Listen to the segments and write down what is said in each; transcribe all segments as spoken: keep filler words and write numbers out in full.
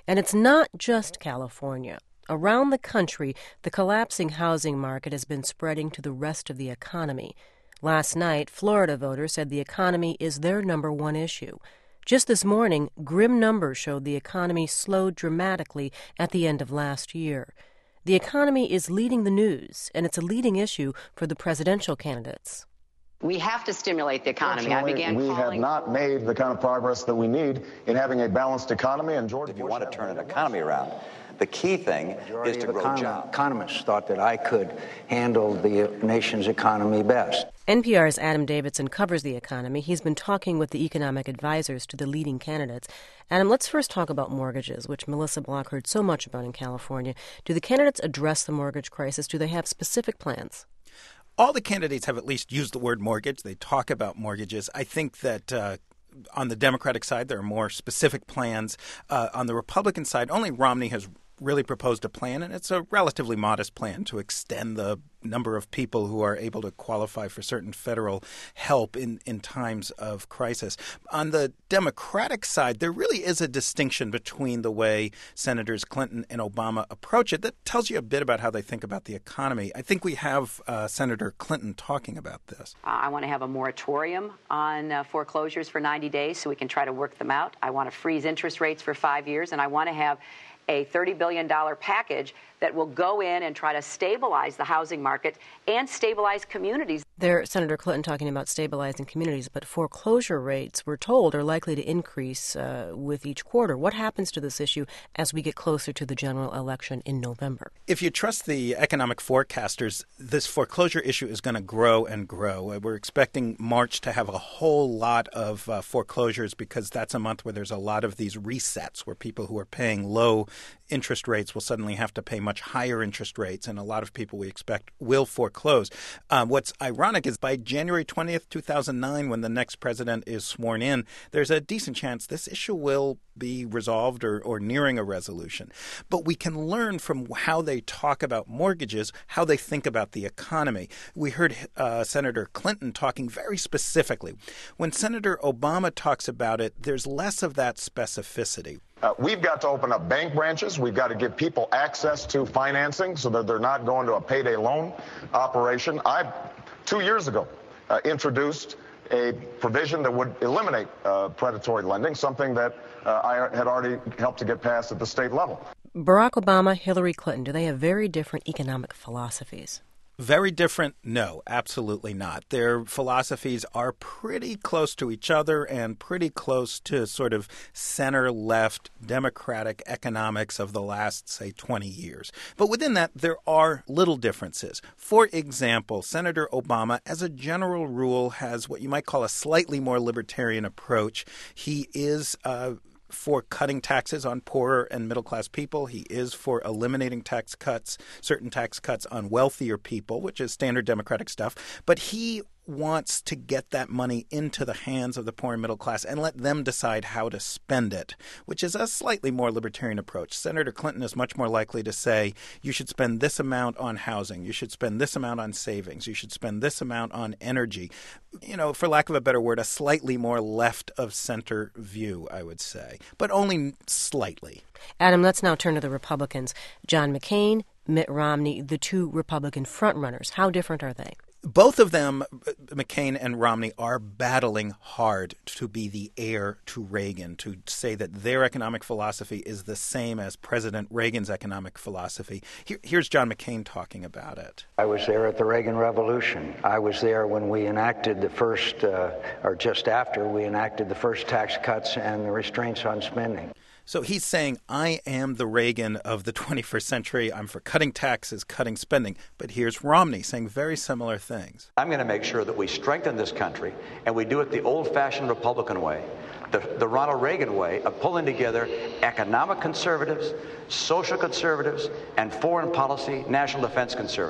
And it's not just California. Around the country, the collapsing housing market has been spreading to the rest of the economy. Last night, Florida voters said the economy is their number one issue. Just this morning, grim numbers showed the economy slowed dramatically at the end of last year. The economy is leading the news, and it's a leading issue for the presidential candidates. We have to stimulate the economy. I began we calling... have not made the kind of progress that we need in having a balanced economy. And George if you want to turn an economy around, the key thing is to grow econ- jobs. Economists thought that I could handle the nation's economy best. N P R's Adam Davidson covers the economy. He's been talking with the economic advisors to the leading candidates. Adam, let's first talk about mortgages, which Melissa Block heard so much about in California. Do the candidates address the mortgage crisis? Do they have specific plans? All the candidates have at least used the word mortgage. They talk about mortgages. I think that uh, on the Democratic side, there are more specific plans. Uh, on the Republican side, only Romney has really proposed a plan, and it's a relatively modest plan to extend the number of people who are able to qualify for certain federal help in, in times of crisis. On the Democratic side, there really is a distinction between the way Senators Clinton and Obama approach it that tells you a bit about how they think about the economy. I think we have uh, Senator Clinton talking about this. Uh, I want to have a moratorium on uh, foreclosures for ninety days so we can try to work them out. I want to freeze interest rates for five years, and I want to have a thirty billion dollars package that will go in and try to stabilize the housing market and stabilize communities. There, Senator Clinton talking about stabilizing communities, but foreclosure rates, we're told, are likely to increase uh, with each quarter. What happens to this issue as we get closer to the general election in November? If you trust the economic forecasters, this foreclosure issue is going to grow and grow. We're expecting March to have a whole lot of uh, foreclosures because that's a month where there's a lot of these resets where people who are paying low interest rates will suddenly have to pay much higher interest rates, and a lot of people we expect will foreclose. Um, what's ironic is by January twentieth, two thousand nine, when the next president is sworn in, there's a decent chance this issue will be resolved or, or nearing a resolution. But we can learn from how they talk about mortgages, how they think about the economy. We heard uh, Senator Clinton talking very specifically. When Senator Obama talks about it, there's less of that specificity. Uh, we've got to open up bank branches. We've got to give people access to financing so that they're not going to a payday loan operation. I, two years ago, uh, introduced a provision that would eliminate uh, predatory lending, something that uh, I had already helped to get passed at the state level. Barack Obama, Hillary Clinton, do they have very different economic philosophies? Very different? No, absolutely not. Their philosophies are pretty close to each other and pretty close to sort of center-left democratic economics of the last, say, twenty years. But within that, there are little differences. For example, Senator Obama, as a general rule, has what you might call a slightly more libertarian approach. He is uh, for cutting taxes on poorer and middle-class people. He is for eliminating tax cuts, certain tax cuts on wealthier people, which is standard Democratic stuff. But he wants to get that money into the hands of the poor and middle class and let them decide how to spend it, which is a slightly more libertarian approach. Senator Clinton is much more likely to say, you should spend this amount on housing, you should spend this amount on savings, you should spend this amount on energy. You know, for lack of a better word, a slightly more left of center view, I would say, but only slightly. Adam, let's now turn to the Republicans. John McCain, Mitt Romney, the two Republican frontrunners. How different are they? Both of them, McCain and Romney, are battling hard to be the heir to Reagan, to say that their economic philosophy is the same as President Reagan's economic philosophy. Here, here's John McCain talking about it. I was there at the Reagan Revolution. I was there when we enacted the first, uh, or just after we enacted the first tax cuts and the restraints on spending. So he's saying, I am the Reagan of the twenty-first century. I'm for cutting taxes, cutting spending. But here's Romney saying very similar things. I'm going to make sure that we strengthen this country, and we do it the old-fashioned Republican way, the, the Ronald Reagan way of pulling together economic conservatives, social conservatives, and foreign policy, national defense conservatives.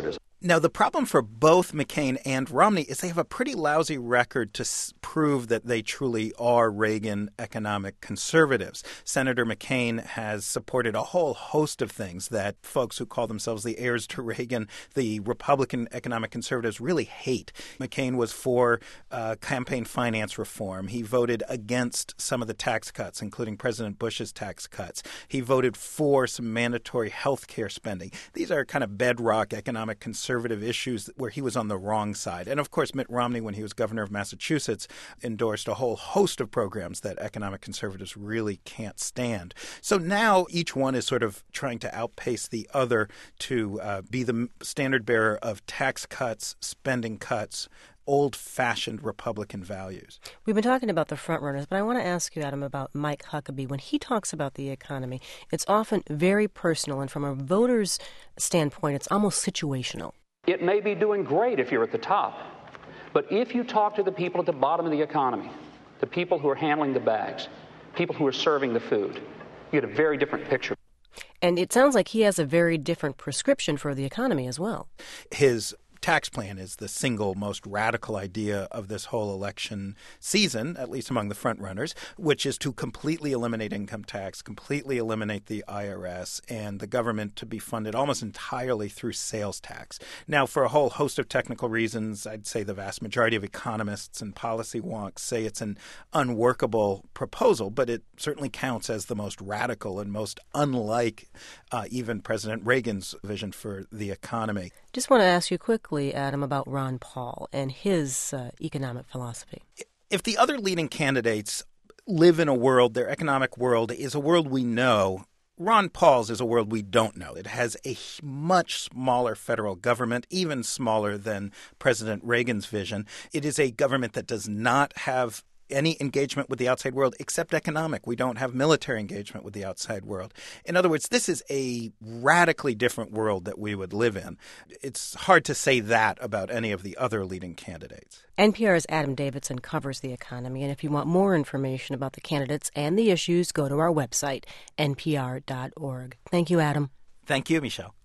Now, the problem for both McCain and Romney is they have a pretty lousy record to s- prove that they truly are Reagan economic conservatives. Senator McCain has supported a whole host of things that folks who call themselves the heirs to Reagan, the Republican economic conservatives, really hate. McCain was for uh, campaign finance reform. He voted against some of the tax cuts, including President Bush's tax cuts. He voted for some mandatory health care spending. These are kind of bedrock economic conservative issues where he was on the wrong side. And of course, Mitt Romney, when he was governor of Massachusetts, endorsed a whole host of programs that economic conservatives really can't stand. So now each one is sort of trying to outpace the other to uh, be the standard bearer of tax cuts, spending cuts, old-fashioned Republican values. We've been talking about the frontrunners, but I want to ask you, Adam, about Mike Huckabee. When he talks about the economy, it's often very personal, and from a voter's standpoint, it's almost situational. It may be doing great if you're at the top, but if you talk to the people at the bottom of the economy, the people who are handling the bags, people who are serving the food, you get a very different picture. And it sounds like he has a very different prescription for the economy as well. His tax plan is the single most radical idea of this whole election season, at least among the frontrunners, which is to completely eliminate income tax, completely eliminate the I R S, and the government to be funded almost entirely through sales tax. Now, for a whole host of technical reasons, I'd say the vast majority of economists and policy wonks say it's an unworkable proposal, but it certainly counts as the most radical and most unlike uh, even President Reagan's vision for the economy. Just want to ask you quickly, Adam, about Ron Paul and his uh, economic philosophy. If the other leading candidates live in a world, their economic world is a world we know, Ron Paul's is a world we don't know. It has a much smaller federal government, even smaller than President Reagan's vision. It is a government that does not have any engagement with the outside world except economic. We don't have military engagement with the outside world. In other words, this is a radically different world that we would live in. It's hard to say that about any of the other leading candidates. N P R's Adam Davidson covers the economy, and if you want more information about the candidates and the issues, go to our website, N P R dot org. Thank you, Adam. Thank you, Michelle.